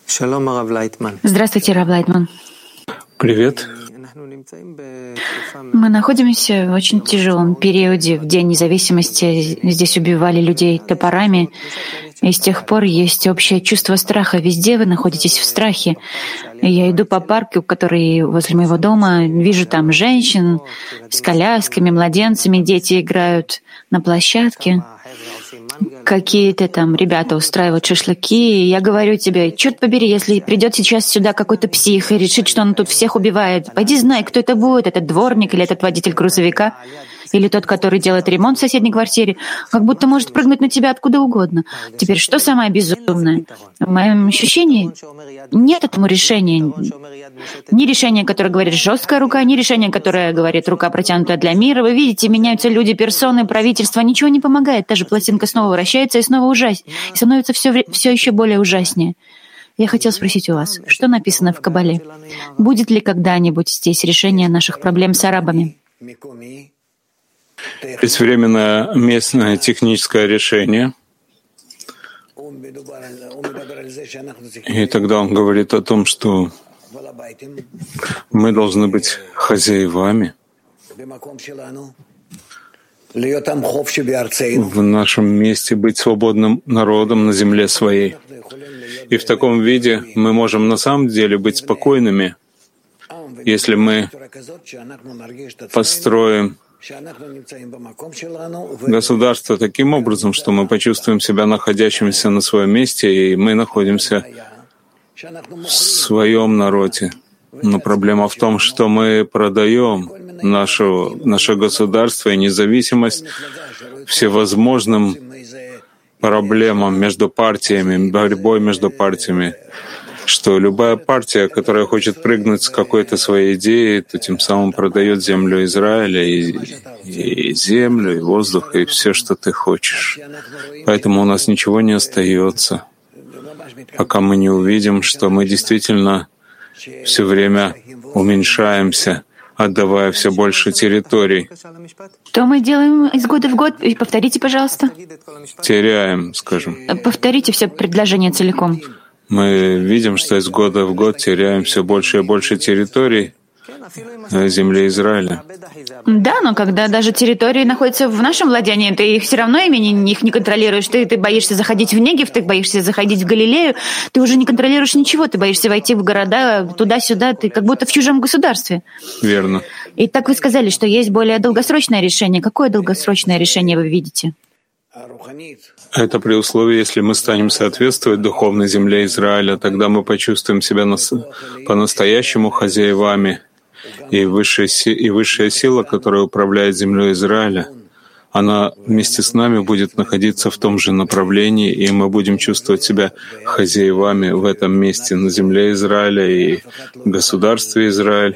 Здравствуйте, Рав Лайтман. Привет. Мы находимся в очень тяжелом периоде. В День независимости здесь убивали людей топорами, и с тех пор есть общее чувство страха. Везде вы находитесь в страхе. Я иду по парку, который возле моего дома, вижу там женщин с колясками, младенцами, дети играют на площадке. Какие-то там ребята устраивают шашлыки, и я говорю тебе, черт побери, если придет сейчас сюда какой-то псих и решит, что он тут всех убивает, пойди знай, кто это будет, этот дворник или этот водитель грузовика, или тот, который делает ремонт в соседней квартире, как будто может прыгнуть на тебя откуда угодно. Теперь, что самое безумное? В моем ощущении нет этому решения. Ни решения, которое говорит жесткая рука, ни решения, которое говорит рука, протянутая для мира. Вы видите, меняются люди, персоны, правительство, ничего не помогает. Та же пластинка снова вращается и снова и становится все еще более ужаснее. Я хотел спросить у вас, что написано в Кабале? Будет ли когда-нибудь здесь решение наших проблем с арабами? Есть временное местное техническое решение. И тогда он говорит о том, что мы должны быть хозяевами в нашем месте, быть свободным народом на земле своей. И в таком виде мы можем на самом деле быть спокойными, если мы построим государство таким образом, что мы почувствуем себя находящимися на своем месте, и мы находимся в своем народе. Но проблема в том, что мы продаем наше государство и независимость всевозможным проблемам между партиями, борьбой между партиями, что любая партия, которая хочет прыгнуть с какой-то своей идеей, то тем самым продает землю Израиля, и землю, и воздух, и все, что ты хочешь. Поэтому у нас ничего не остается, пока мы не увидим, что мы действительно все время уменьшаемся, отдавая все больше территорий. Что мы делаем из года в год? Повторите, пожалуйста. Теряем, скажем. Повторите все предложение целиком. Мы видим, что из года в год теряем все больше и больше территорий земли Израиля. Да, но когда даже территории находятся в нашем владении, ты их все равно их не контролируешь. Ты боишься заходить в Негев, ты боишься заходить в Галилею, ты уже не контролируешь ничего, ты боишься войти в города, туда-сюда, ты как будто в чужом государстве. Верно. И так вы сказали, что есть более долгосрочное решение. Какое долгосрочное решение вы видите? Это при условии, если мы станем соответствовать духовной земле Израиля, тогда мы почувствуем себя по-настоящему хозяевами. И высшая сила, которая управляет землей Израиля, она вместе с нами будет находиться в том же направлении, и мы будем чувствовать себя хозяевами в этом месте, на земле Израиля и в государстве Израиль.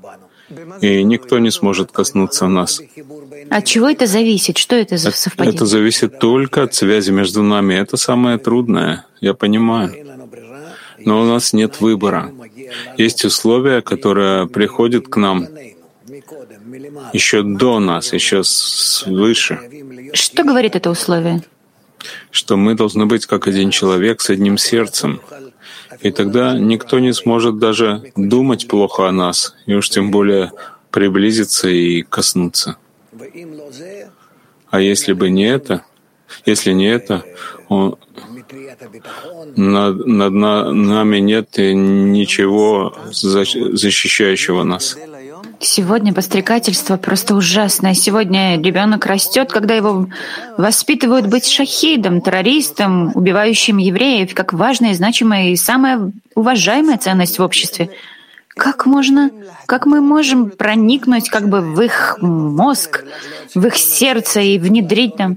И никто не сможет коснуться нас. От чего это зависит? Что это за совпадение? Это зависит только от связи между нами. Это самое трудное, я понимаю. Но у нас нет выбора. Есть условия, которые приходят к нам еще до нас, еще свыше. Что говорит это условие? Что мы должны быть как один человек с одним сердцем. И тогда никто не сможет даже думать плохо о нас, и уж тем более приблизиться и коснуться. А если бы не это, над нами нет ничего защищающего нас. Сегодня подстрекательство просто ужасное. Сегодня ребенок растет, когда его воспитывают быть шахидом, террористом, убивающим евреев, как важная, значимая и самая уважаемая ценность в обществе. Как мы можем проникнуть в их мозг, в их сердце и внедрить там?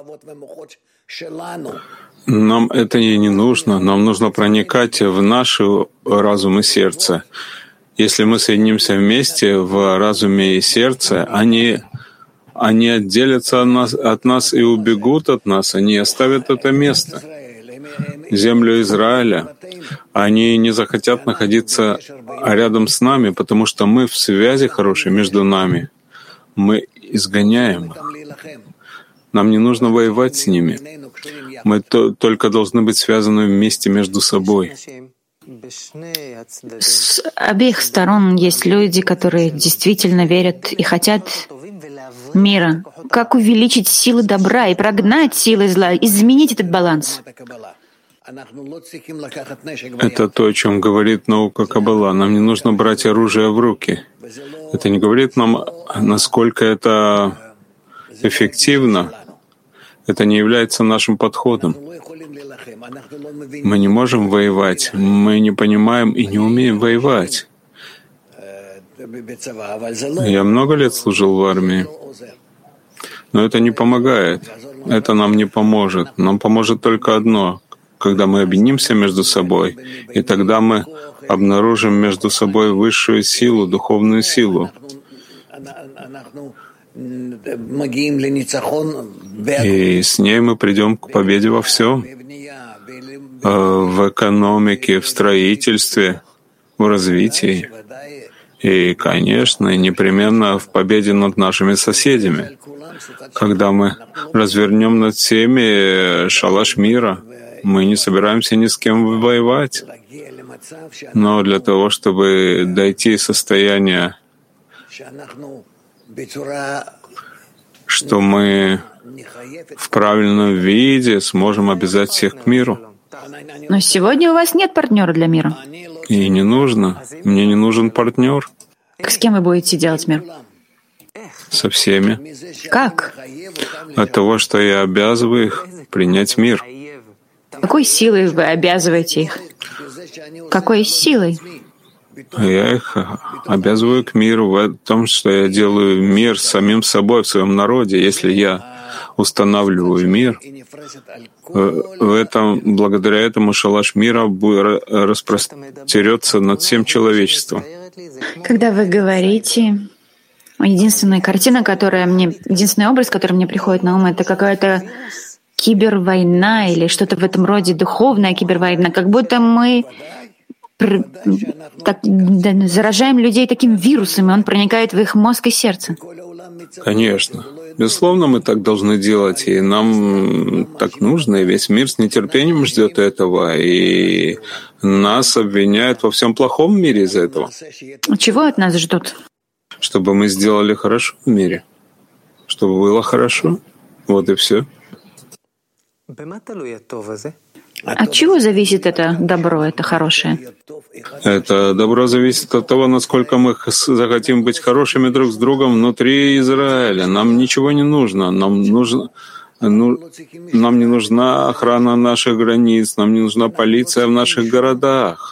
Нам это и не нужно. Нам нужно проникать в наш разум и сердце. Если мы соединимся вместе в разуме и сердце, они отделятся от нас и убегут от нас. Они оставят это место, землю Израиля. Они не захотят находиться рядом с нами, потому что мы в связи хорошей между нами. Мы изгоняем их. Нам не нужно воевать с ними. Мы только должны быть связаны вместе между собой. С обеих сторон есть люди, которые действительно верят и хотят мира. Как увеличить силы добра и прогнать силы зла, изменить этот баланс? Это то, о чем говорит наука Каббала. Нам не нужно брать оружие в руки. Это не говорит нам, насколько это эффективно. Это не является нашим подходом. Мы не можем воевать. Мы не понимаем и не умеем воевать. Я много лет служил в армии. Но это не помогает. Это нам не поможет. Нам поможет только одно — когда мы объединимся между собой, и тогда мы обнаружим между собой высшую силу, духовную силу. И с ней мы придем к победе во всем. В экономике, в строительстве, в развитии. И, конечно, непременно в победе над нашими соседями. Когда мы развернем над всеми шалаш мира, мы не собираемся ни с кем воевать. Но для того, чтобы дойти до состояния, что мы в правильном виде сможем обязать всех к миру. Но сегодня у вас нет партнера для мира. И не нужно. Мне не нужен партнер. С кем вы будете делать мир? Со всеми. Как? От того, что я обязываю их принять мир. Какой силой вы обязываете их? Какой силой? Я их обязываю к миру в том, что я делаю мир с самим собой, в своем народе. Если я устанавливаю мир, благодаря этому шалаш мира распростерется над всем человечеством. Когда вы говорите, единственный образ, который мне приходит на ум, это какая-то кибервойна или что-то в этом роде, духовная кибервойна, как будто мы заражаем людей таким вирусом, и он проникает в их мозг и сердце. Конечно. Безусловно, мы так должны делать, и нам так нужно, и весь мир с нетерпением ждет этого, и нас обвиняют во всем плохом в мире из-за этого. Чего от нас ждут? Чтобы мы сделали хорошо в мире, чтобы было хорошо. Вот и все. От чего зависит это добро, это хорошее? Это добро зависит от того, насколько мы захотим быть хорошими друг с другом внутри Израиля. Нам ничего не нужно. Нам не нужна охрана наших границ, нам не нужна полиция в наших городах.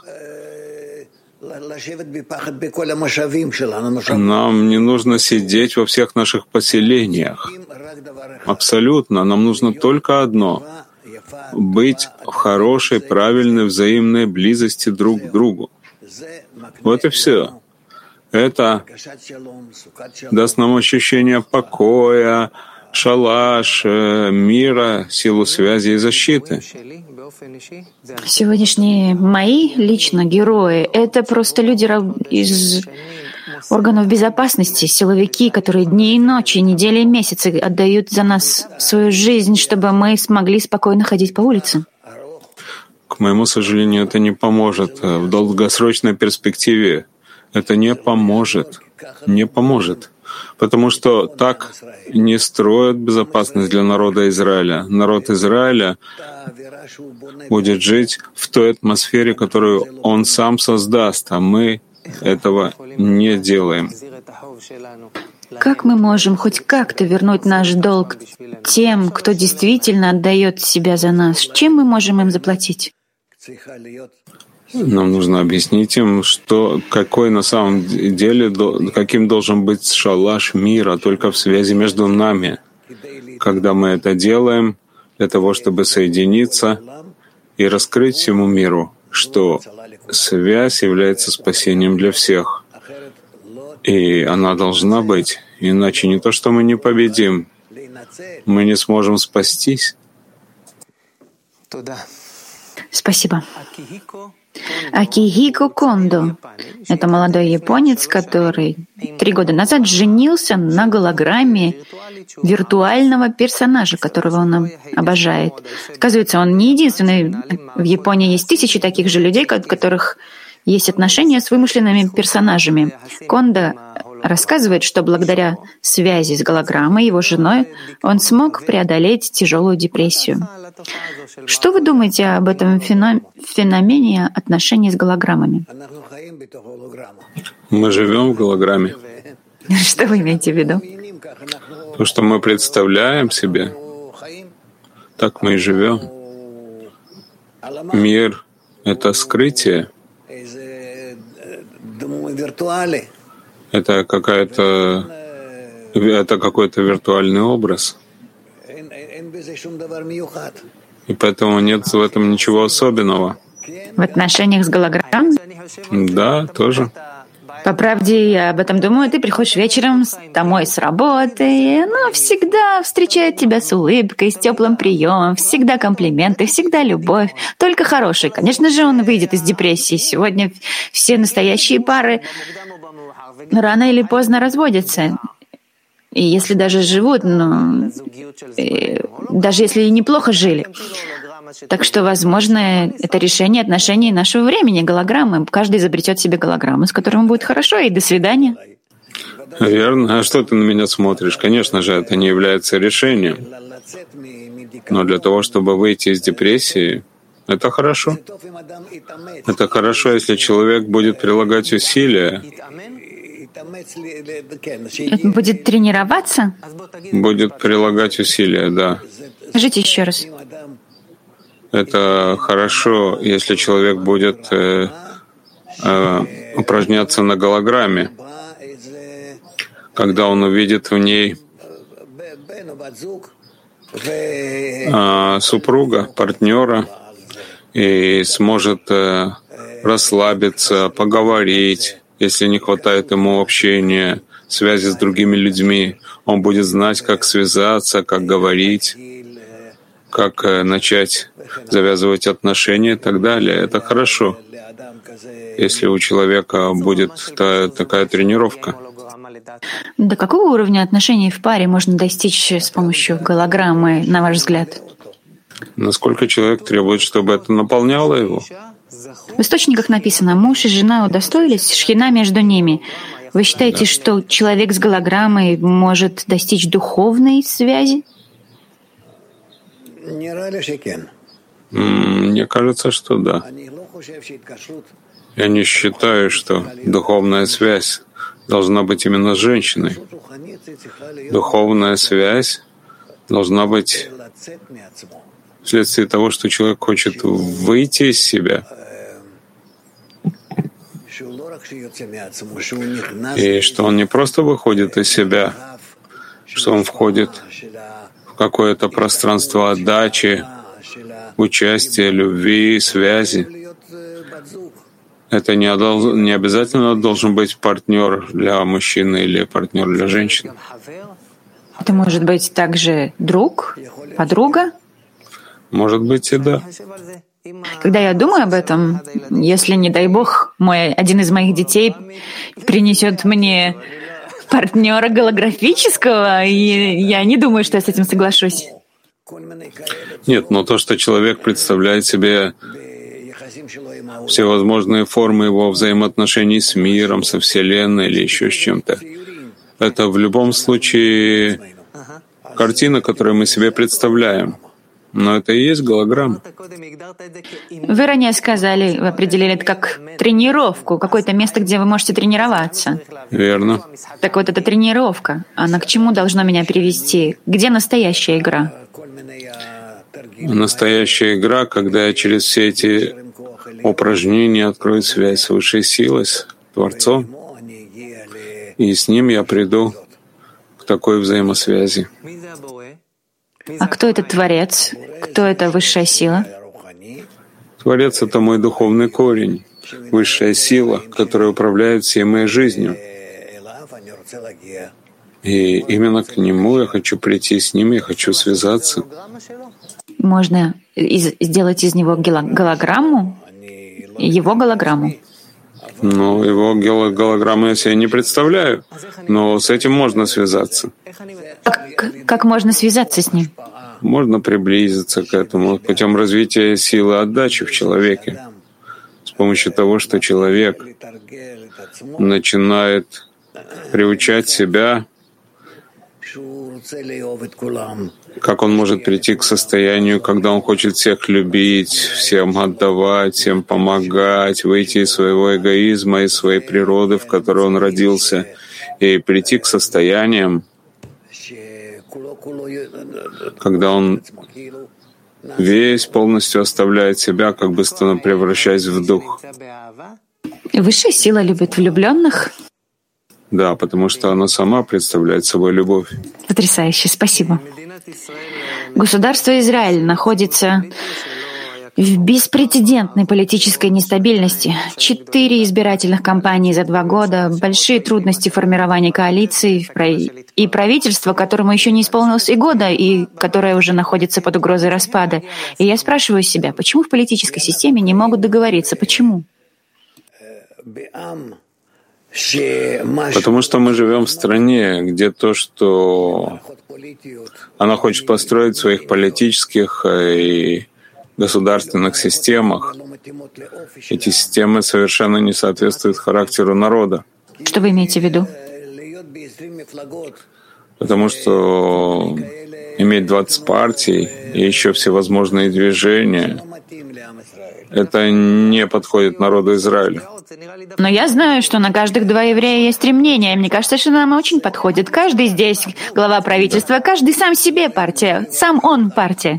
Нам не нужно сидеть во всех наших поселениях. Абсолютно. Нам нужно только одно — быть в хорошей, правильной, взаимной близости друг к другу. Вот и все. Это даст нам ощущение покоя, шалаш, мира, силу связи и защиты. Сегодняшние мои лично герои — это просто люди из органов безопасности, силовики, которые дни и ночи, недели и месяцы отдают за нас свою жизнь, чтобы мы смогли спокойно ходить по улице. К моему сожалению, это не поможет. В долгосрочной перспективе это не поможет. Не поможет. Потому что так не строят безопасность для народа Израиля. Народ Израиля будет жить в той атмосфере, которую он сам создаст, а мы этого не делаем. Как мы можем хоть как-то вернуть наш долг тем, кто действительно отдает себя за нас? Чем мы можем им заплатить? Нам нужно объяснить им, какой на самом деле, каким должен быть шалаш мира, только в связи между нами. Когда мы это делаем, для того, чтобы соединиться и раскрыть всему миру, что связь является спасением для всех. И она должна быть. Иначе не то, что мы не победим, мы не сможем спастись. Спасибо. Акихико Кондо — это молодой японец, который 3 года назад женился на голограмме виртуального персонажа, которого он обожает. Оказывается, он не единственный. В Японии есть тысячи таких же людей, у которых есть отношения с вымышленными персонажами. Кондо рассказывает, что благодаря связи с голограммой, его женой, он смог преодолеть тяжелую депрессию. Что вы думаете об этом феномене отношений с голограммами? Мы живем в голограмме. Что вы имеете в виду? То, что мы представляем себе, так мы и живем. Мир — это скрытие. Это какой-то виртуальный образ. И поэтому нет в этом ничего особенного. В отношениях с голограммой? Да, тоже. По правде, я об этом думаю. Ты приходишь вечером домой с работы, и она всегда встречает тебя с улыбкой, с теплым приемом, всегда комплименты, всегда любовь, только хорошие. Конечно же, он выйдет из депрессии. Сегодня все настоящие пары рано или поздно разводятся. И если даже живут, даже если и неплохо жили. Так что, возможно, это решение отношений нашего времени, голограммы. Каждый изобретет себе голограмму, с которой ему будет хорошо, и до свидания. Верно. А что ты на меня смотришь? Конечно же, это не является решением. Но для того, чтобы выйти из депрессии, это хорошо. Это хорошо, если человек будет прилагать усилия. Будет тренироваться? Будет прилагать усилия, да. Скажите еще раз. Это хорошо, если человек будет упражняться на голограмме, когда он увидит в ней супруга, партнера, и сможет расслабиться, поговорить, если не хватает ему общения, связи с другими людьми. Он будет знать, как связаться, как говорить, как начать завязывать отношения и так далее. Это хорошо, если у человека будет такая тренировка. До какого уровня отношений в паре можно достичь с помощью голограммы, на ваш взгляд? Насколько человек требует, чтобы это наполняло его? В источниках написано: муж и жена удостоились, шхина между ними. Вы считаете, что человек с голограммой может достичь духовной связи? Мне кажется, что да. Я не считаю, что духовная связь должна быть именно с женщиной. Духовная связь должна быть вследствие того, что человек хочет выйти из себя, и что он не просто выходит из себя, что он входит в какое-то пространство отдачи, участия, любви, связи. Это не обязательно должен быть партнер для мужчины или партнер для женщины. Это может быть также друг, подруга? Может быть и да. Когда я думаю об этом, если, не дай бог, один из моих детей принесет мне партнера голографического, и я не думаю, что я с этим соглашусь. Нет, но то, что человек представляет себе всевозможные формы его взаимоотношений с миром, со Вселенной или еще с чем-то, это в любом случае картина, которую мы себе представляем. Но это и есть голограмма. Вы ранее сказали, вы определили это как тренировку, какое-то место, где вы можете тренироваться. Верно. Так вот, эта тренировка, она к чему должна меня привести? Где настоящая игра? Настоящая игра, когда я через все эти упражнения открою связь с высшей силой, с Творцом, и с ним я приду к такой взаимосвязи. А кто этот Творец? Кто эта высшая сила? Творец — это мой духовный корень, высшая сила, которая управляет всей моей жизнью. И именно к нему я хочу прийти, с ним я хочу связаться. Можно сделать из него голограмму? его голограмму. Ну, его голограмму я себе не представляю, но с этим можно связаться. Как можно связаться с ним? Можно приблизиться к этому путем развития силы отдачи в человеке, с помощью того, что человек начинает приучать себя, как он может прийти к состоянию, когда он хочет всех любить, всем отдавать, всем помогать, выйти из своего эгоизма, из своей природы, в которой он родился, и прийти к состояниям, когда он весь полностью оставляет себя, как бы превращаясь в дух. Высшая сила любит влюбленных. Да, потому что она сама представляет собой любовь. Потрясающе, спасибо. Государство Израиль находится в беспрецедентной политической нестабильности. 4 избирательных кампании за 2 года, большие трудности формирования коалиции и правительство, которому еще не исполнилось и года, и которое уже находится под угрозой распада. И я спрашиваю себя, почему в политической системе не могут договориться? Почему? Потому что мы живем в стране, где то, что она хочет построить в своих политических и государственных системах, эти системы совершенно не соответствуют характеру народа. Что вы имеете в виду? Потому что иметь 20 партий и еще всевозможные движения, это не подходит народу Израиля. Но я знаю, что на каждых 2 еврея есть стремление, и мне кажется, что нам очень подходит. Каждый здесь глава правительства, каждый сам себе партия, сам он партия.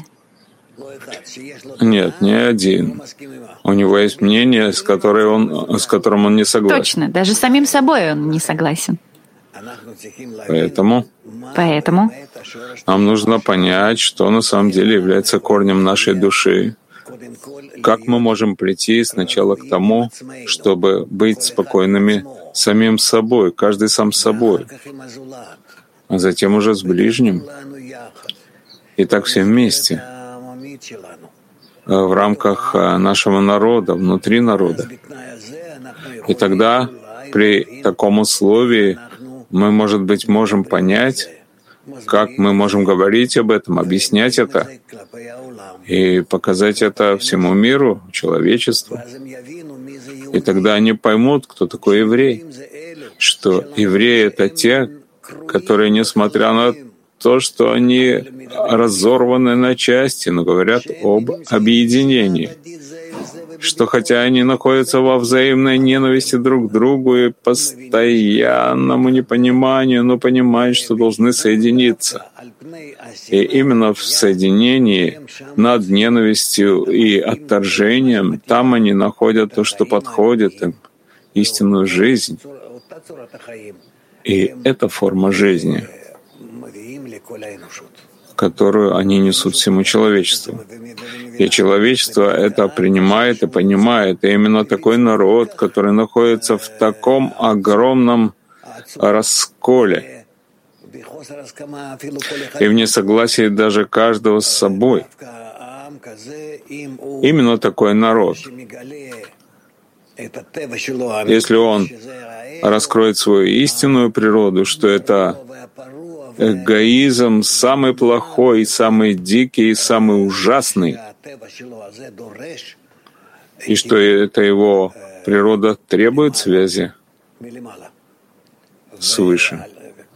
Нет, не один. У него есть мнение, с которым он не согласен. Точно, даже с самим собой он не согласен. Поэтому нам нужно понять, что на самом деле является корнем нашей души. Как мы можем прийти сначала к тому, чтобы быть спокойными самим собой, каждый сам с собой, а затем уже с ближним, и так все вместе, в рамках нашего народа, внутри народа. И тогда при таком условии мы, может быть, можем понять, как мы можем говорить об этом, объяснять это и показать это всему миру, человечеству. И тогда они поймут, кто такой еврей, что евреи — это те, которые, несмотря на то, что они разорваны на части, но говорят об объединении, что хотя они находятся во взаимной ненависти друг к другу и постоянному непониманию, но понимают, что должны соединиться. И именно в соединении над ненавистью и отторжением там они находят то, что подходит им, истинную жизнь. И это форма жизни, которую они несут всему человечеству. И человечество это принимает и понимает. И именно такой народ, который находится в таком огромном расколе и в несогласии даже каждого с собой. Именно такой народ, если он раскроет свою истинную природу, что это эгоизм самый плохой, самый дикий, самый ужасный, и что это его природа требует связи свыше.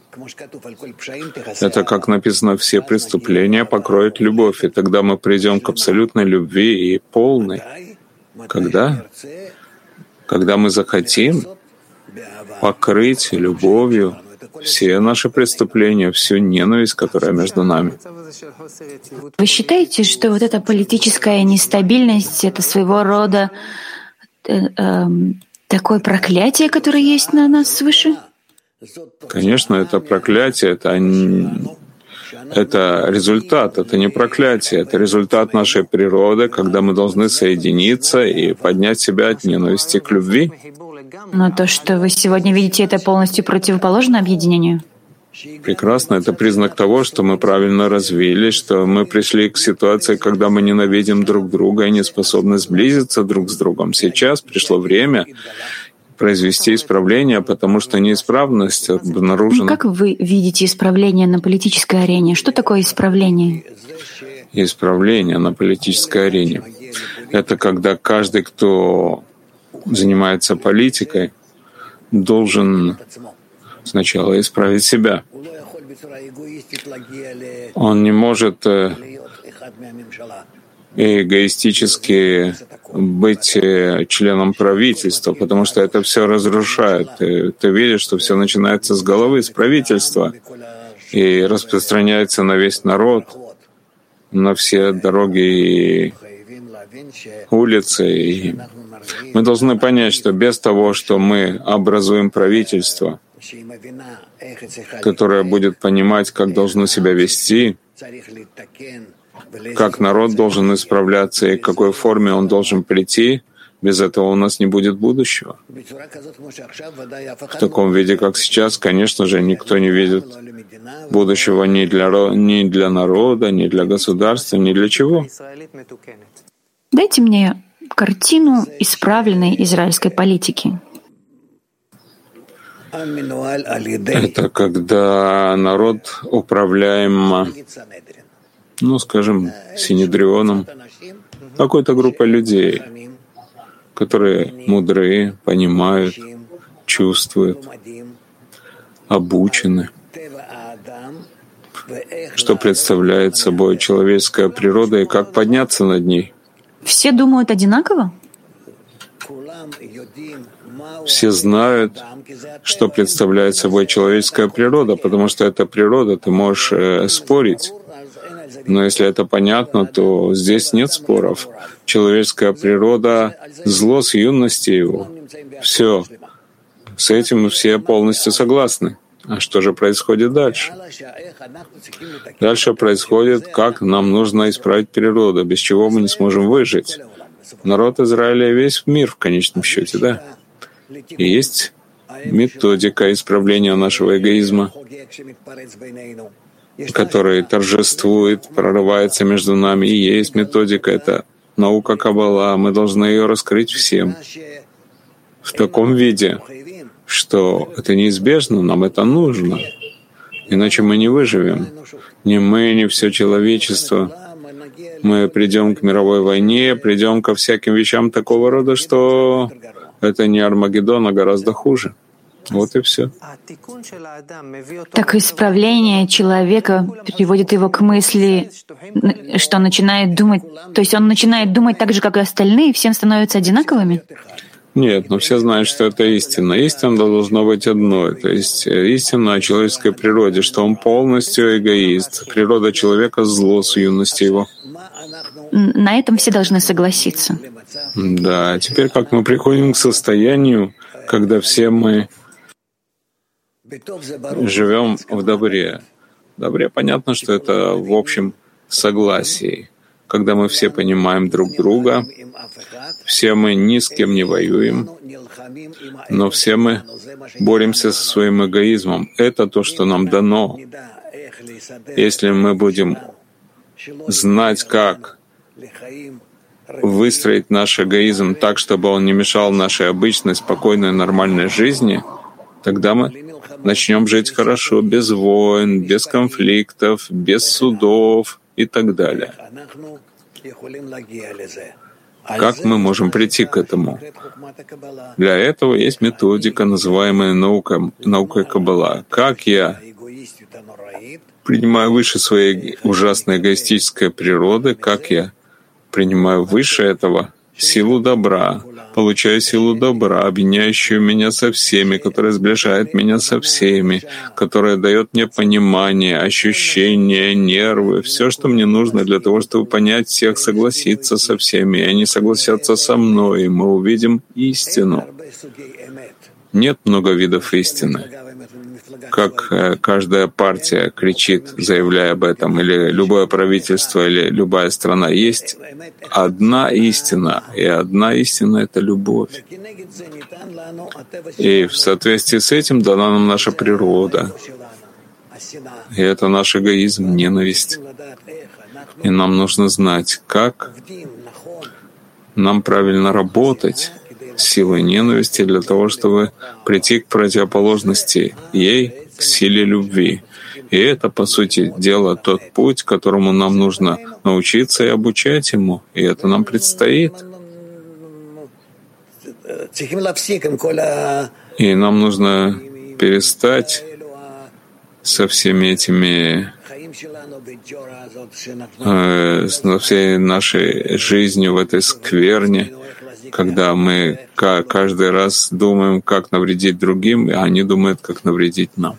Это, как написано, все преступления покроет любовь, и тогда мы придем к абсолютной любви и полной. Когда? Когда мы захотим покрыть любовью все наши преступления, всю ненависть, которая между нами. Вы считаете, что вот эта политическая нестабильность — это своего рода такое проклятие, которое есть на нас свыше? Конечно, это проклятие, это результат, это не проклятие, это результат нашей природы, когда мы должны соединиться и поднять себя от ненависти к любви. Но то, что вы сегодня видите, это полностью противоположно объединению? Прекрасно. Это признак того, что мы правильно развились, что мы пришли к ситуации, когда мы ненавидим друг друга и не способны сблизиться друг с другом. Сейчас пришло время произвести исправление, потому что неисправность обнаружена. Как вы видите исправление на политической арене? Что такое исправление? Исправление на политической арене — это когда каждый, кто занимается политикой, должен сначала исправить себя. Он не может эгоистически быть членом правительства, потому что это все разрушает. Ты видишь, что все начинается с головы, с правительства, и распространяется на весь народ, на все дороги и улицы. И мы должны понять, что без того, что мы образуем правительство, которое будет понимать, как должно себя вести, как народ должен исправляться и в какой форме он должен прийти, без этого у нас не будет будущего. В таком виде, как сейчас, конечно же, никто не видит будущего ни для народа, ни для государства, ни для чего. Дайте мне картину исправленной израильской политики. Это когда народ управляем, скажем, Синедрионом, какой-то группой людей, которые мудрые, понимают, чувствуют, обучены, что представляет собой человеческая природа и как подняться над ней. Все думают одинаково? Все знают, что представляет собой человеческая природа, потому что это природа, ты можешь спорить. Но если это понятно, то здесь нет споров. Человеческая природа — зло с юности его. Все. С этим все полностью согласны. А что же происходит дальше? Дальше происходит, как нам нужно исправить природу, без чего мы не сможем выжить. Народ Израиля — весь мир в конечном счете, да? И есть методика исправления нашего эгоизма, который торжествует, прорывается между нами. И есть методика — это наука Каббала. Мы должны ее раскрыть всем в таком виде, что это неизбежно, нам это нужно. Иначе мы не выживем. Ни мы, ни все человечество. Мы придем к мировой войне, придем ко всяким вещам такого рода, что это не Армагеддон, а гораздо хуже. Вот и все. Так исправление человека приводит его к мысли, что он начинает думать, то есть он начинает думать так же, как и остальные, и всем становятся одинаковыми? Нет, но все знают, что это истина. Истина должно быть одной. То есть истина о человеческой природе, что он полностью эгоист. Природа человека — зло с юности его. На этом все должны согласиться. Да, теперь как мы приходим к состоянию, когда все мы живем в добре. В добре понятно, что это в общем согласии. Когда мы все понимаем друг друга, все мы ни с кем не воюем, но все мы боремся со своим эгоизмом. Это то, что нам дано. Если мы будем знать, как выстроить наш эгоизм так, чтобы он не мешал нашей обычной, спокойной, нормальной жизни, тогда мы начнем жить хорошо, без войн, без конфликтов, без судов и так далее. Как мы можем прийти к этому? Для этого есть методика, называемая наукой Каббала. Как я принимаю выше своей ужасной эгоистической природы, как я принимаю выше этого силу добра, получаю силу добра, объединяющую меня со всеми, которая сближает меня со всеми, которая дает мне понимание, ощущения, нервы, все, что мне нужно для того, чтобы понять всех, согласиться со всеми, и они согласятся со мной, и мы увидим истину. Нет много видов истины. Как каждая партия кричит, заявляя об этом, или любое правительство, или любая страна, есть одна истина, и одна истина — это любовь. И в соответствии с этим дана нам наша природа. И это наш эгоизм, ненависть. И нам нужно знать, как нам правильно работать с силой ненависти для того, чтобы прийти к противоположности ей, к силе любви. И это, по сути дела, тот путь, которому нам нужно научиться и обучать ему. И это нам предстоит. И нам нужно перестать со всеми этими, со всей нашей жизнью в этой скверне, когда мы каждый раз думаем, как навредить другим, а они думают, как навредить нам.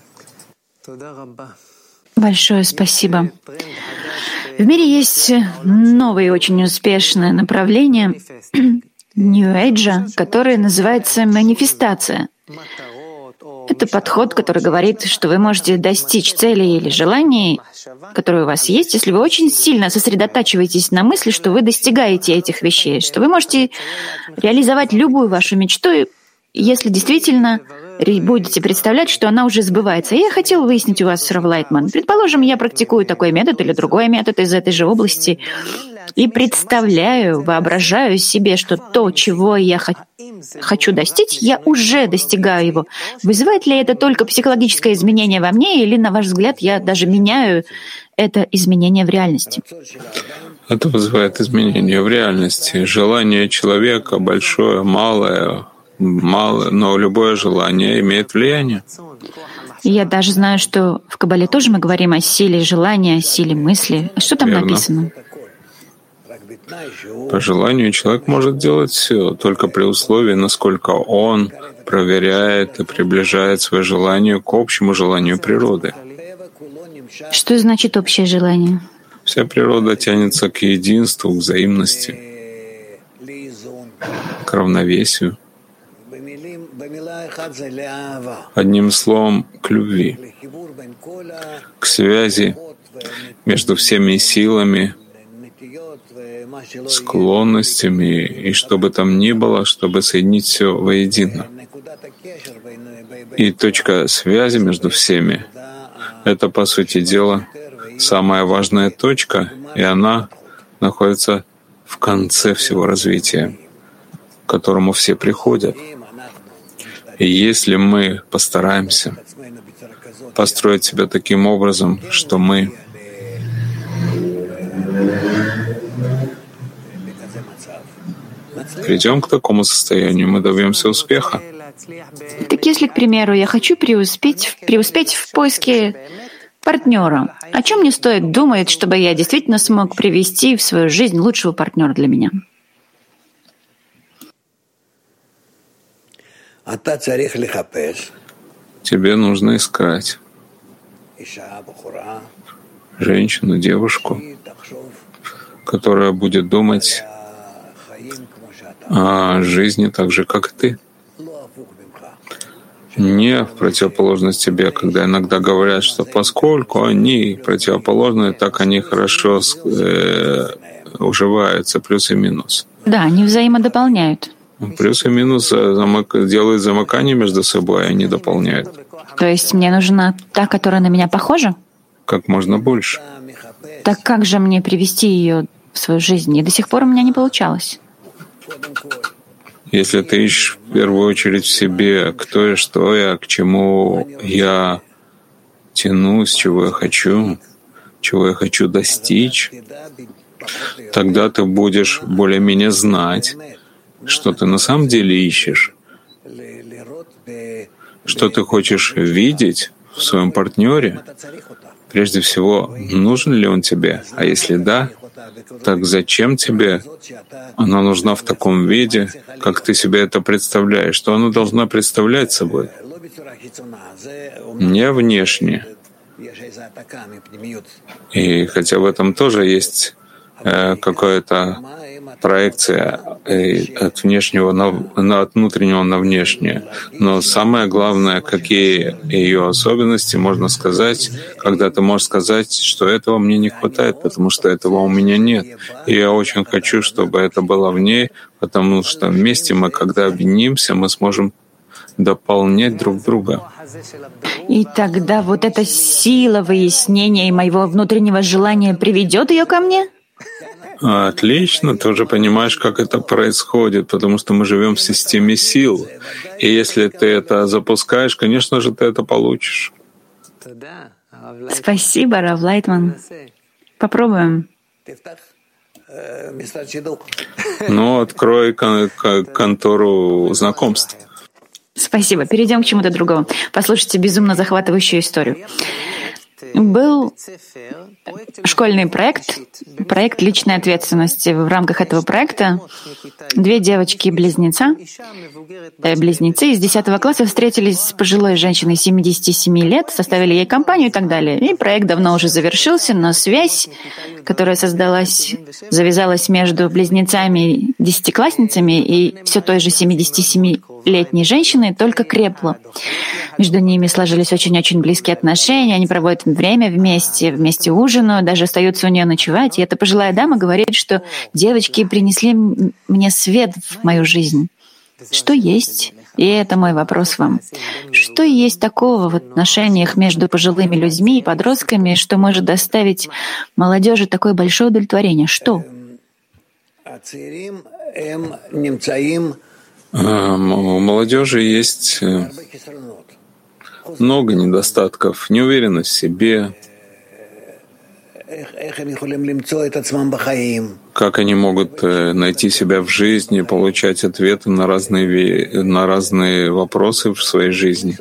Большое спасибо. В мире есть новые очень успешные направления New Age, которое называется манифестация. Это подход, который говорит, что вы можете достичь целей или желаний, которые у вас есть, если вы очень сильно сосредотачиваетесь на мысли, что вы достигаете этих вещей, что вы можете реализовать любую вашу мечту, если действительно будете представлять, что она уже сбывается. И я хотел выяснить у вас, Рав Лайтман. Предположим, я практикую такой метод или другой метод из этой же области и представляю, воображаю себе, что то, чего я хочу достичь, я уже достигаю его. Вызывает ли это только психологическое изменение во мне, или, на ваш взгляд, я даже меняю это изменение в реальности? Это вызывает изменение в реальности. Желание человека большое, малое, но любое желание имеет влияние. Я даже знаю, что в Кабале тоже мы говорим о силе желания, о силе мысли. Что там написано? По желанию человек может делать все, только при условии, насколько он проверяет и приближает свое желание к общему желанию природы. Что значит общее желание? Вся природа тянется к единству, к взаимности, к равновесию. Одним словом, к любви, к связи между всеми силами, склонностями и что бы там ни было, чтобы соединить все воедино. И точка связи между всеми — это, по сути дела, самая важная точка, и она находится в конце всего развития, к которому все приходят. И если мы постараемся построить себя таким образом, что мы придем к такому состоянию, мы добьемся успеха. Так если, к примеру, я хочу преуспеть в поиске партнера, о чем мне стоит думать, чтобы я действительно смог привести в свою жизнь лучшего партнера для меня? Тебе нужно искать женщину, девушку, которая будет думать о жизни так же, как и ты. Не в противоположность тебе, когда иногда говорят, что поскольку они противоположные, так они хорошо уживаются, плюс и минус. Да, они взаимодополняют. Плюс и минус делают замыкание между собой, они дополняют. То есть мне нужна та, которая на меня похожа? Как можно больше. Так как же мне привести ее в свою жизнь? И до сих пор у меня не получалось. Если ты ищешь в первую очередь в себе, кто я, что я, к чему я тянусь, чего я хочу достичь, тогда ты будешь более-менее знать, что ты на самом деле ищешь, что ты хочешь видеть в своем партнере. Прежде всего, нужен ли он тебе? А если да, так зачем тебе она нужна в таком виде, как ты себе это представляешь? Что она должна представлять собой? Не внешне. И хотя в этом тоже есть какая-то проекция от внутреннего на внешнее. Но самое главное, какие ее особенности, можно сказать, когда ты можешь сказать, что этого мне не хватает, потому что этого у меня нет. И я очень хочу, чтобы это было в ней, потому что вместе мы, когда объединимся, мы сможем дополнять друг друга. И тогда вот эта сила выяснения и моего внутреннего желания приведет ее ко мне? Отлично, ты уже понимаешь, как это происходит, потому что мы живем в системе сил. И если ты это запускаешь, конечно же, ты это получишь. Спасибо, Рав Лайтман. Попробуем. Ну, открой контору знакомств. Спасибо. Перейдем к чему-то другому. Послушайте безумно захватывающую историю. Был школьный проект личной ответственности. В рамках этого проекта две девочки-близнецы из 10 класса встретились с пожилой женщиной 77 лет, составили ей компанию и так далее. И проект давно уже завершился, но связь, которая завязалась между близнецами, десятиклассницами и все той же 77-летней женщиной, только крепла. Между ними сложились очень-очень близкие отношения, они проводят время вместе ужинают, даже остаются у нее ночевать. И эта пожилая дама говорит, что девочки принесли мне свет в мою жизнь. Что есть? И это мой вопрос вам. Что есть такого в отношениях между пожилыми людьми и подростками, что может доставить молодежи такое большое удовлетворение? Что? У молодежи есть много недостатков, неуверенность в себе. Как они могут найти себя в жизни, получать ответы на разные вопросы в своей жизни.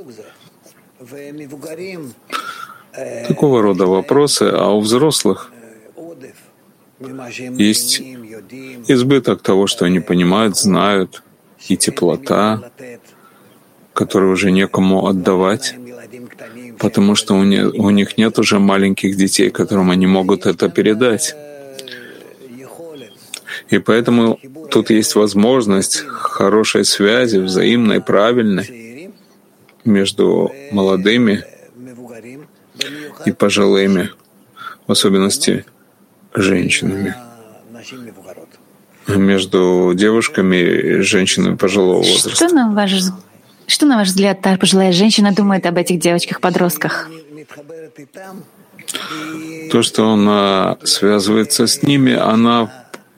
Такого рода вопросы, а у взрослых есть избыток того, что они понимают, знают, и теплота, которую уже некому отдавать, потому что у них нет уже маленьких детей, которым они могут это передать. И поэтому тут есть возможность хорошей связи, взаимной, правильной, между молодыми и пожилыми, в особенности женщинами, между девушками и женщинами пожилого возраста. Что, на ваш взгляд, та пожилая женщина думает об этих девочках-подростках? То, что она связывается с ними, она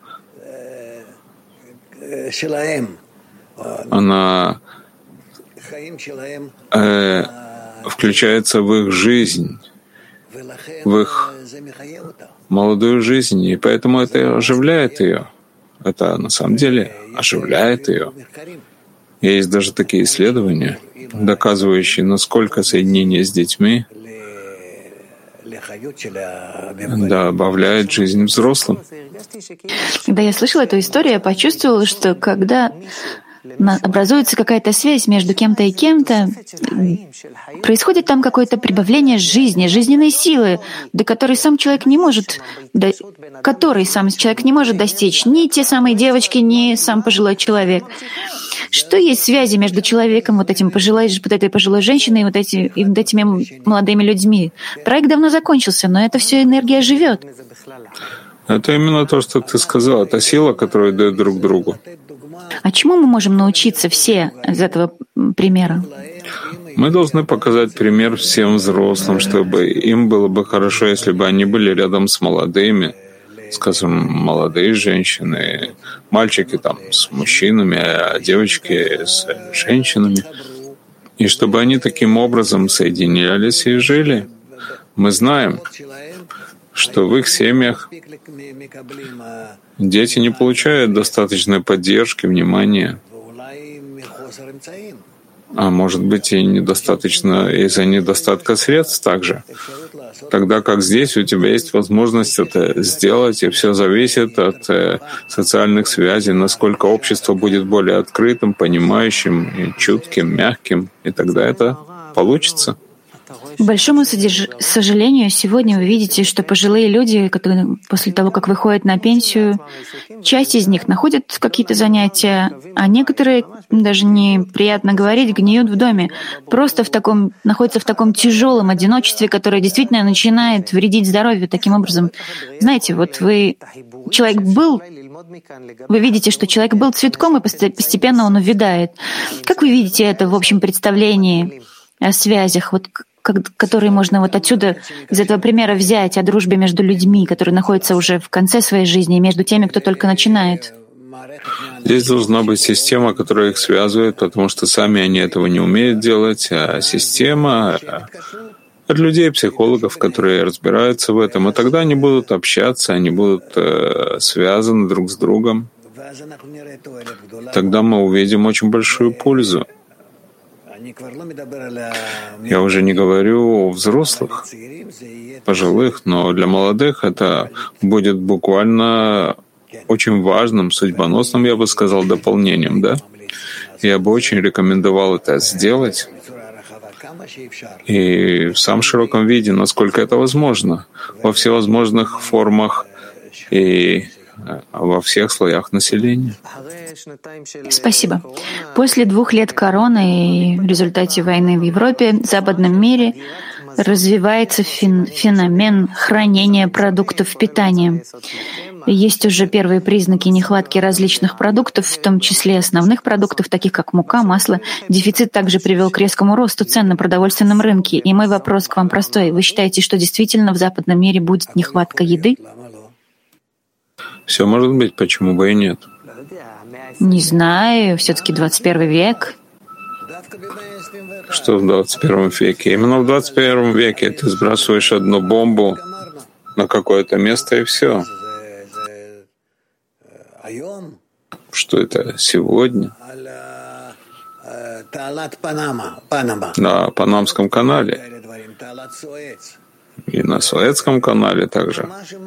включается в их жизнь, в их молодую жизнь, и поэтому это оживляет ее. Это на самом деле оживляет ее. Есть даже такие исследования, доказывающие, насколько соединение с детьми добавляет жизнь взрослым. Когда я слышала эту историю, я почувствовала, что когда образуется какая-то связь между кем-то и кем-то, происходит там какое-то прибавление жизни, жизненной силы, до которой сам человек не может достичь ни те самые девочки, ни сам пожилой человек. Что есть связи между человеком, вот этой пожилой женщиной и вот этими молодыми людьми? Проект давно закончился, но это все энергия живет. Это именно то, что ты сказал. Это сила, которую дают друг другу. А чему мы можем научиться все из этого примера? Мы должны показать пример всем взрослым, чтобы им было бы хорошо, если бы они были рядом с молодыми, скажем, молодые женщины, мальчики там с мужчинами, а девочки с женщинами. И чтобы они таким образом соединялись и жили. Мы знаем, что в их семьях дети не получают достаточной поддержки, внимания, а может быть и недостаточно из-за недостатка средств также. Тогда как здесь у тебя есть возможность это сделать, и все зависит от социальных связей, насколько общество будет более открытым, понимающим, чутким, мягким, и тогда это получится. К большому сожалению, сегодня вы видите, что пожилые люди, которые после того, как выходят на пенсию, часть из них находят какие-то занятия, а некоторые, даже неприятно говорить, гниют в доме, просто находятся в таком тяжелом одиночестве, которое действительно начинает вредить здоровью таким образом. Знаете, вот вы видите, что человек был цветком, и постепенно он увядает. Как вы видите это в общем представлении о связях, которые можно отсюда, из этого примера взять, о дружбе между людьми, которые находятся уже в конце своей жизни, и между теми, кто только начинает? Здесь должна быть система, которая их связывает, потому что сами они этого не умеют делать, а система от людей, психологов, которые разбираются в этом, и тогда они будут общаться, они будут связаны друг с другом. Тогда мы увидим очень большую пользу. Я уже не говорю о взрослых, пожилых, но для молодых это будет буквально очень важным, судьбоносным, я бы сказал, дополнением, да? Я бы очень рекомендовал это сделать и в самом широком виде, насколько это возможно, во всевозможных формах и во всех слоях населения. Спасибо. После 2 лет короны и в результате войны в Европе, в западном мире развивается феномен хранения продуктов питания. Есть уже первые признаки нехватки различных продуктов, в том числе основных продуктов, таких как мука, масло. Дефицит также привел к резкому росту цен на продовольственном рынке. И мой вопрос к вам простой. Вы считаете, что действительно в западном мире будет нехватка еды? Все может быть, почему бы и нет? Не знаю, все-таки 21 век. Что в 21 веке? Именно в 21 веке ты сбрасываешь одну бомбу на какое-то место, и все. Что это сегодня? На Панамском канале и на Суэцком канале также.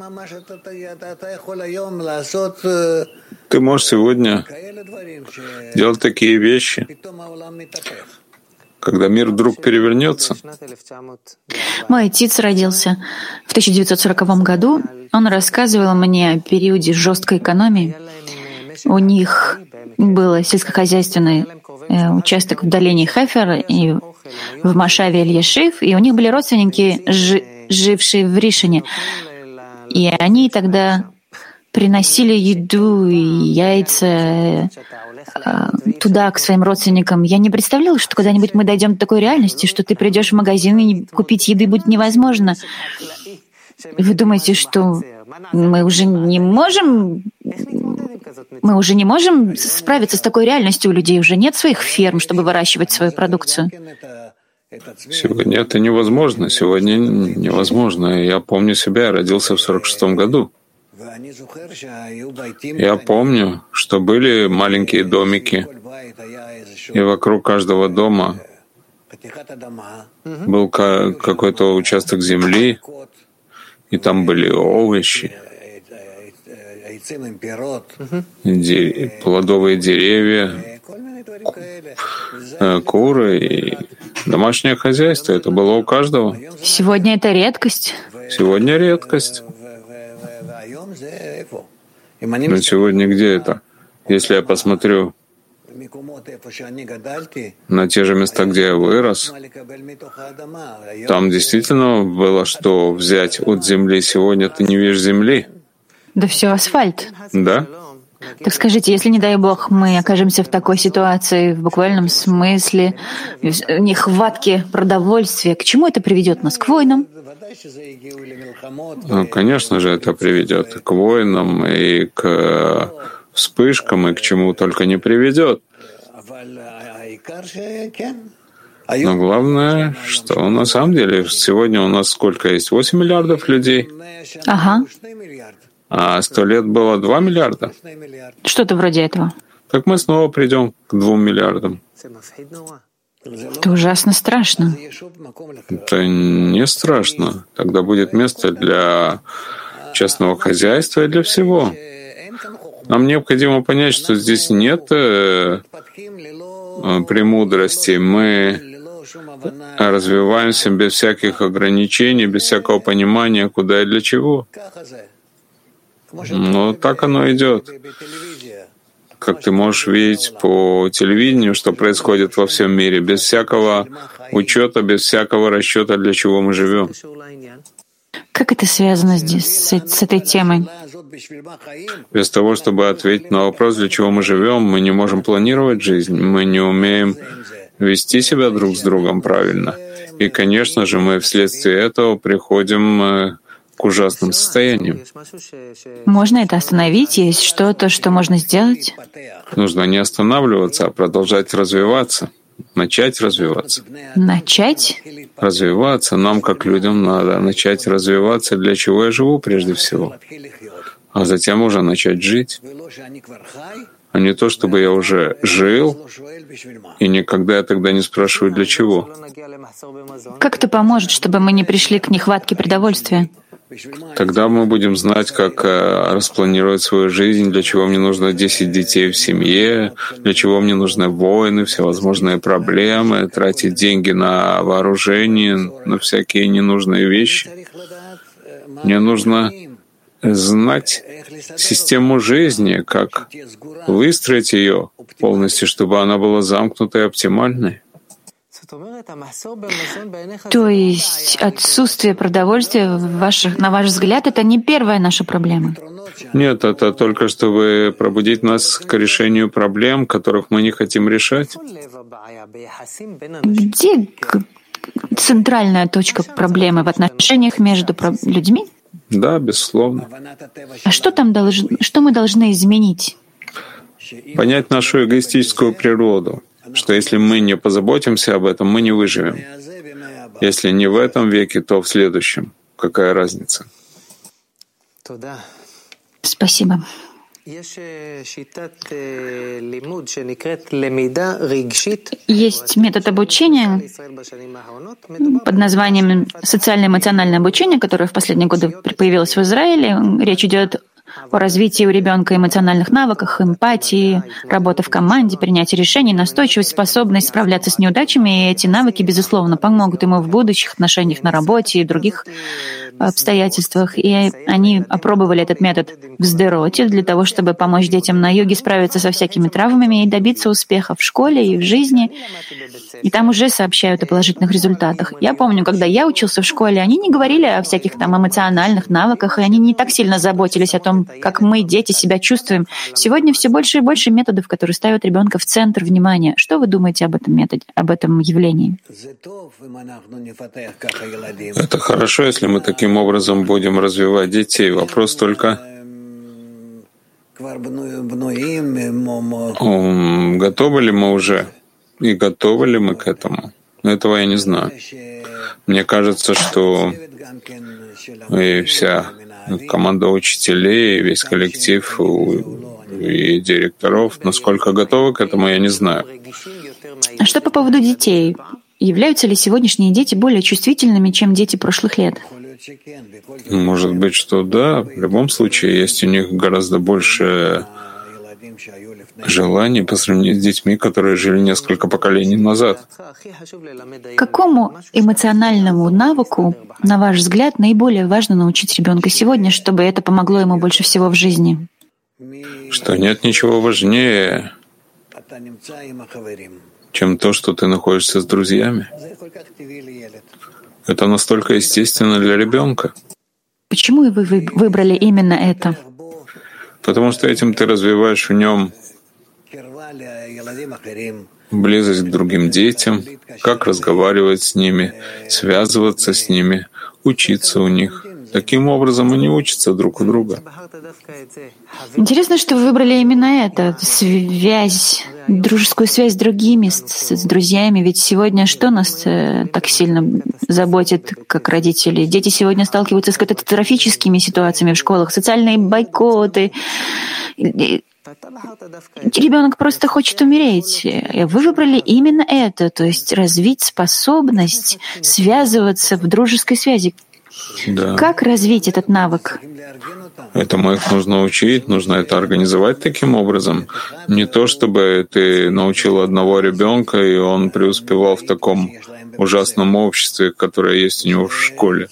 Ты можешь сегодня делать такие вещи, когда мир вдруг перевернется. Мой отец родился в 1940 году. Он рассказывал мне о периоде жесткой экономии. У них был сельскохозяйственный участок в долине Хефер и в Машаве Эль-Ешив, и у них были родственники, жившие в Ришине. И они тогда приносили еду и яйца туда, к своим родственникам. Я не представляла, что когда-нибудь мы дойдем до такой реальности, что ты придешь в магазин и купить еды будет невозможно. Вы думаете, что мы уже не можем справиться с такой реальностью? У людей уже нет своих ферм, чтобы выращивать свою продукцию. Сегодня это невозможно. Сегодня невозможно. Я помню себя, я родился в 1946 году. Я помню, что были маленькие домики, и вокруг каждого дома был какой-то участок земли, и там были овощи, плодовые деревья, куры и домашнее хозяйство. Это было у каждого. Сегодня это редкость. Сегодня редкость. Но сегодня где это? Если я посмотрю на те же места, где я вырос, там действительно было что взять от земли. Сегодня ты не видишь земли. Да все асфальт. Да? Так скажите, если, не дай Бог, мы окажемся в такой ситуации, в буквальном смысле, нехватки продовольствия, к чему это приведет нас? К войнам? Конечно же, это приведет к войнам и к вспышкам, и к чему только не приведет. Но главное, что на самом деле сегодня у нас сколько есть? 8 миллиардов людей. Ага. А 100 лет было 2 миллиарда. Что-то вроде этого. Так мы снова придем к 2 миллиардам. Это ужасно страшно. Это не страшно. Тогда будет место для частного хозяйства и для всего. Нам необходимо понять, что здесь нет премудрости. Мы развиваемся без всяких ограничений, без всякого понимания, куда и для чего. Но так оно идет. Как ты можешь видеть по телевидению, что происходит во всем мире, без всякого учета, без всякого расчета, для чего мы живем. Как это связано здесь с этой темой? Без того, чтобы ответить на вопрос, для чего мы живем, мы не можем планировать жизнь, мы не умеем вести себя друг с другом правильно. И, конечно же, мы вследствие этого приходим к ужасным состояниям. Можно это остановить? Есть что-то, что можно сделать? Нужно не останавливаться, а продолжать развиваться, начать развиваться. Начать? Развиваться нам, как людям, надо начать развиваться, для чего я живу прежде всего, а затем уже начать жить. А не то, чтобы я уже жил, и никогда я тогда не спрашиваю, для чего. Как это поможет, чтобы мы не пришли к нехватке продовольствия? Тогда мы будем знать, как распланировать свою жизнь, для чего мне нужно 10 детей в семье, для чего мне нужны войны, всевозможные проблемы, тратить деньги на вооружение, на всякие ненужные вещи. Мне нужно знать систему жизни, как выстроить ее полностью, чтобы она была замкнутой и оптимальной. То есть отсутствие продовольствия, на ваш взгляд, это не первая наша проблема? Нет, это только чтобы пробудить нас к решению проблем, которых мы не хотим решать. Где центральная точка проблемы в отношениях между людьми? Да, безусловно. А что мы должны изменить? Понять нашу эгоистическую природу, что если мы не позаботимся об этом, мы не выживем. Если не в этом веке, то в следующем. Какая разница? Спасибо. Есть метод обучения под названием социально-эмоциональное обучение, которое в последние годы появилось в Израиле. Речь идет о развитии у ребенка эмоциональных навыках, эмпатии, работы в команде, принятия решений, настойчивость, способность справляться с неудачами. И эти навыки, безусловно, помогут ему в будущих отношениях на работе и других обстоятельствах. И они опробовали этот метод в Сдероте для того, чтобы помочь детям на юге справиться со всякими травмами и добиться успеха в школе и в жизни. И там уже сообщают о положительных результатах. Я помню, когда я учился в школе, они не говорили о всяких там эмоциональных навыках, и они не так сильно заботились о том, как мы, дети, себя чувствуем. Сегодня все больше и больше методов, которые ставят ребенка в центр внимания. Что вы думаете об этом методе, об этом явлении? Это хорошо, если мы таким образом будем развивать детей. Вопрос только, готовы ли мы уже и готовы ли мы к этому? Этого я не знаю. Мне кажется, что и вся команда учителей, весь коллектив и директоров, насколько готовы к этому, я не знаю. А что по поводу детей? Являются ли сегодняшние дети более чувствительными, чем дети прошлых лет? Может быть, что да. В любом случае, есть у них гораздо больше желаний по сравнению с детьми, которые жили несколько поколений назад. Какому эмоциональному навыку, на ваш взгляд, наиболее важно научить ребенка сегодня, чтобы это помогло ему больше всего в жизни? Что нет ничего важнее, чем то, что ты находишься с друзьями. Это настолько естественно для ребенка. Почему вы выбрали именно это? Потому что этим ты развиваешь в нем близость к другим детям, как разговаривать с ними, связываться с ними, учиться у них. Таким образом они учатся друг у друга. Интересно, что вы выбрали именно это, связь, дружескую связь с другими, с друзьями. Ведь сегодня что нас так сильно заботит, как родители? Дети сегодня сталкиваются с катастрофическими ситуациями в школах, социальные бойкоты. Ребенок просто хочет умереть. Вы выбрали именно это, то есть развить способность связываться в дружеской связи. Да. Как развить этот навык? Этому их нужно учить, нужно это организовать таким образом. Не то, чтобы ты научил одного ребенка, и он преуспевал в таком ужасном обществе, которое есть у него в школе.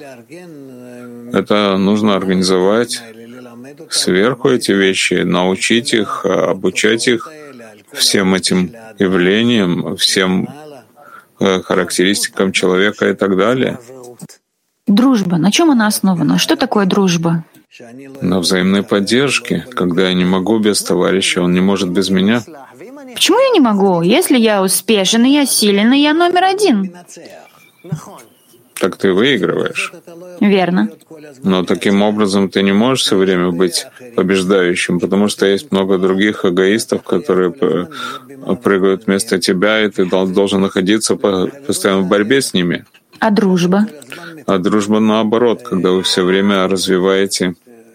Это нужно организовать сверху эти вещи, научить их, обучать их всем этим явлениям, всем характеристикам человека и так далее. Дружба. На чем она основана? Что такое дружба? На взаимной поддержке. Когда я не могу без товарища, он не может без меня. Почему я не могу? Если я успешен, и я силен, и я номер один. Так ты выигрываешь. Верно. Но таким образом ты не можешь все время быть побеждающим, потому что есть много других эгоистов, которые прыгают вместо тебя, и ты должен находиться постоянно в борьбе с ними. А дружба? А дружба наоборот, когда вы все время развиваете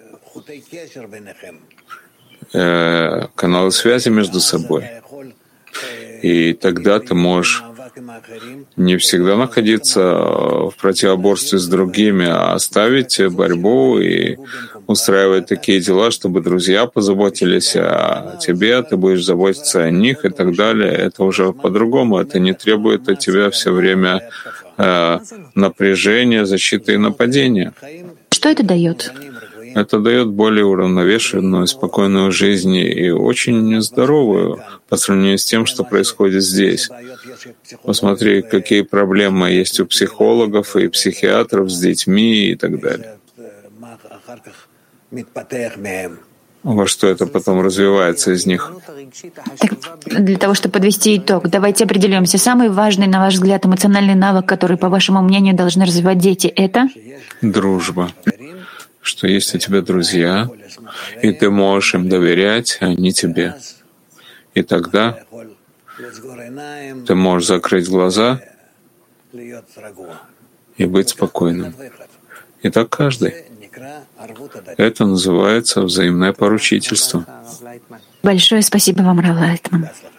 каналы связи между собой. И тогда ты можешь не всегда находиться в противоборстве с другими, а оставить борьбу и устраивать такие дела, чтобы друзья позаботились о тебе, ты будешь заботиться о них и так далее. Это уже по-другому. Это не требует от тебя все время напряжения, защиты и нападения. Что это дает? Это дает более уравновешенную, спокойную жизнь и очень здоровую по сравнению с тем, что происходит здесь. Посмотри, какие проблемы есть у психологов и психиатров с детьми и так далее. Во что это потом развивается из них? Так, для того, чтобы подвести итог, давайте определимся. Самый важный, на ваш взгляд, эмоциональный навык, который, по вашему мнению, должны развивать дети, это? Дружба. Что есть у тебя друзья, и ты можешь им доверять, а они тебе. И тогда ты можешь закрыть глаза и быть спокойным. И так каждый. Это называется взаимное поручительство. Большое спасибо вам, Рав Лайтман.